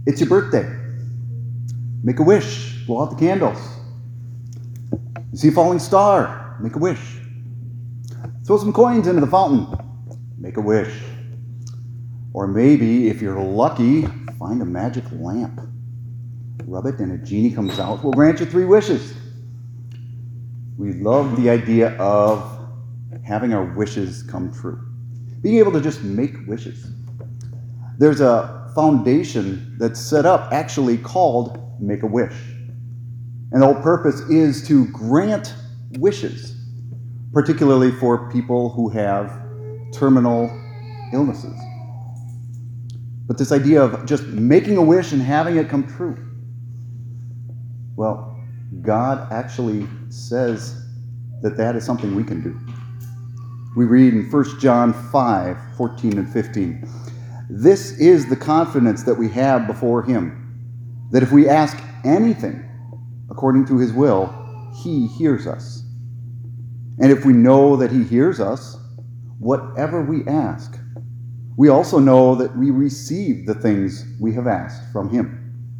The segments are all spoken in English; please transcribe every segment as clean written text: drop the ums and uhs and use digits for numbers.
It's your birthday. Make a wish. Blow out the candles. You see a falling star. Make a wish. Throw some coins into the fountain. Make a wish. Or maybe, if you're lucky, find a magic lamp. Rub it and a genie comes out. We'll grant you 3 wishes. We love the idea of having our wishes come true. Being able to just make wishes. There's a foundation that's set up actually called Make-A-Wish. And the whole purpose is to grant wishes, particularly for people who have terminal illnesses. But this idea of just making a wish and having it come true, well, God actually says that that is something we can do. We read in 1 John 5, 14 and 15. This is the confidence that we have before him, that if we ask anything according to his will, he hears us. And if we know that he hears us, whatever we ask, we also know that we receive the things we have asked from him.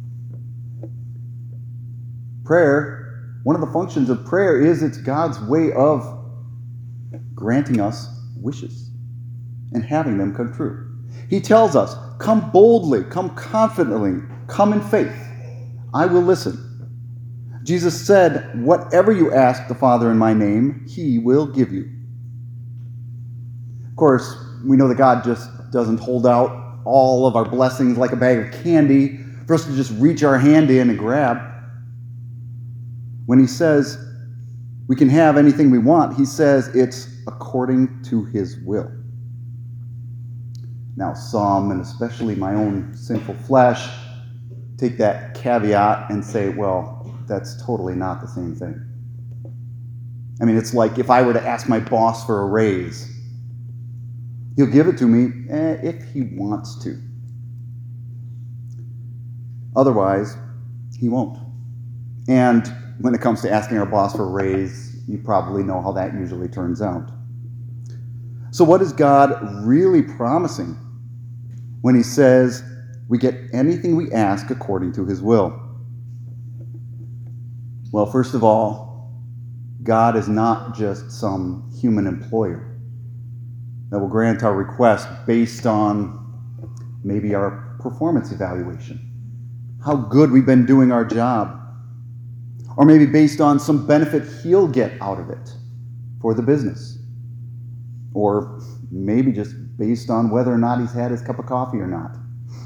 Prayer, one of the functions of prayer is it's God's way of granting us wishes and having them come true. He tells us, come boldly, come confidently, come in faith. I will listen. Jesus said, whatever you ask the Father in my name, he will give you. Of course, we know that God just doesn't hold out all of our blessings like a bag of candy for us to just reach our hand in and grab. When he says we can have anything we want, he says it's according to his will. Now, some, and especially my own sinful flesh, take that caveat and say, well, that's totally not the same thing. I mean, it's like if I were to ask my boss for a raise, he'll give it to me if he wants to. Otherwise, he won't. And when it comes to asking our boss for a raise, you probably know how that usually turns out. So what is God really promising when he says we get anything we ask according to his will? Well, first of all, God is not just some human employer that will grant our request based on maybe our performance evaluation, how good we've been doing our job, or maybe based on some benefit he'll get out of it for the business, or maybe just based on whether or not he's had his cup of coffee or not.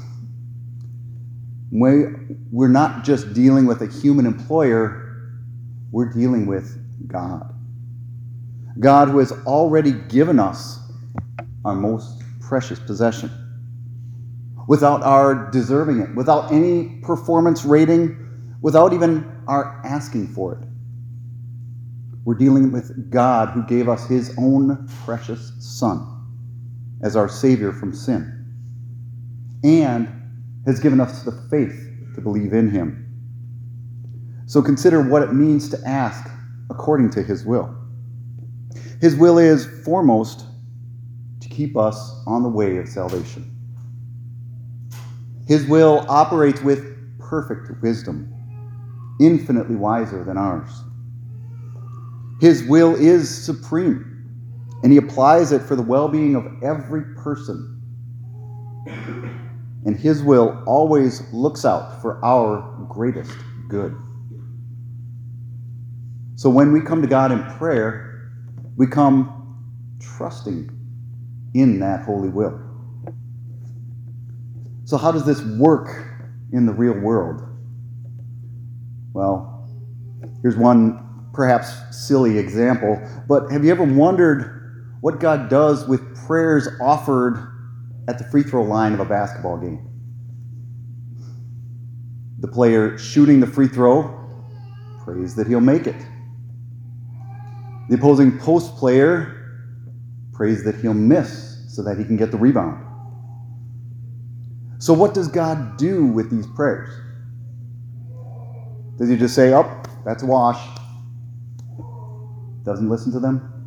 We're not just dealing with a human employer, we're dealing with God. God who has already given us our most precious possession, without our deserving it, without any performance rating, without even our asking for it. We're dealing with God who gave us his own precious Son as our Savior from sin, and has given us the faith to believe in him. So consider what it means to ask according to his will. His will is, foremost, to keep us on the way of salvation. His will operates with perfect wisdom, infinitely wiser than ours. His will is supreme, and he applies it for the well-being of every person. And his will always looks out for our greatest good. So when we come to God in prayer, we come trusting in that holy will. So how does this work in the real world? Well, here's one perhaps silly example, but have you ever wondered what God does with prayers offered at the free throw line of a basketball game? The player shooting the free throw prays that he'll make it. The opposing post player prays that he'll miss so that he can get the rebound. So what does God do with these prayers? Does he just say, oh, that's a wash? Doesn't listen to them?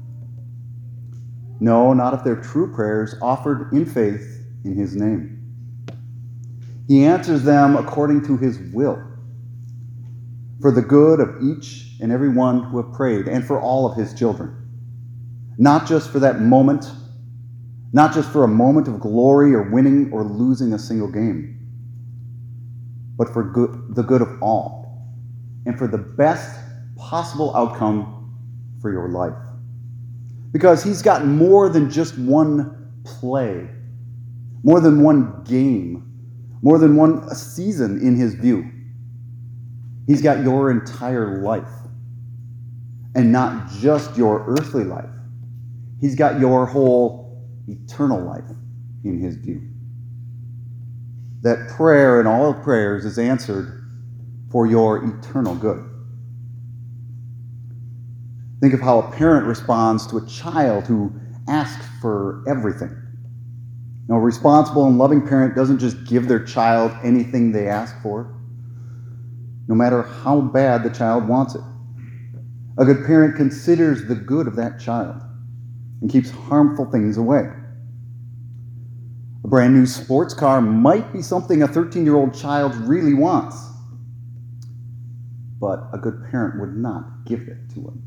No, not if they're true prayers offered in faith in his name. He answers them according to his will, for the good of each and every one who have prayed, and for all of his children. Not just for that moment, not just for a moment of glory or winning or losing a single game, but for the good of all, and for the best possible outcome for your life. Because he's got more than just one play, more than one game, more than one season in his view. He's got your entire life, and not just your earthly life. He's got your whole eternal life in his view. That prayer and all prayers is answered for your eternal good. Think of how a parent responds to a child who asks for everything. A responsible and loving parent doesn't just give their child anything they ask for, no matter how bad the child wants it. A good parent considers the good of that child and keeps harmful things away. A brand new sports car might be something a 13-year-old child really wants, but a good parent would not give it to him.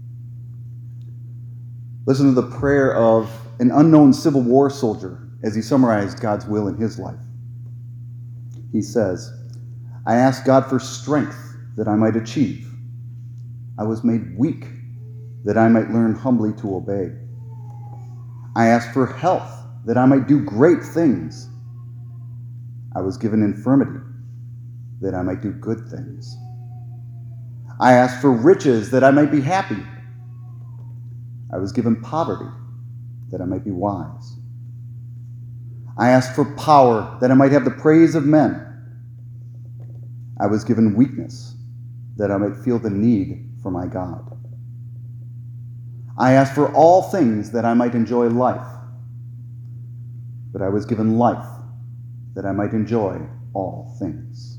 Listen to the prayer of an unknown Civil War soldier as he summarized God's will in his life. He says, I asked God for strength that I might achieve. I was made weak that I might learn humbly to obey. I asked for health that I might do great things. I was given infirmity that I might do good things. I asked for riches that I might be happy. I was given poverty that I might be wise. I asked for power that I might have the praise of men. I was given weakness that I might feel the need for my God. I asked for all things that I might enjoy life, but I was given life that I might enjoy all things.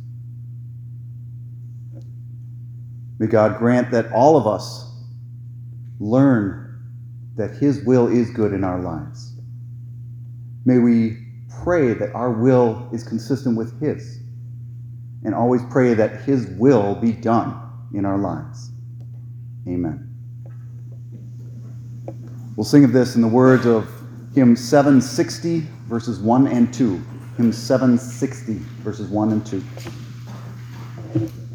May God grant that all of us learn that his will is good in our lives. May we pray that our will is consistent with his, and always pray that his will be done in our lives. Amen. We'll sing of this in the words of hymn 760, verses 1 and 2. Hymn 760, verses 1 and 2.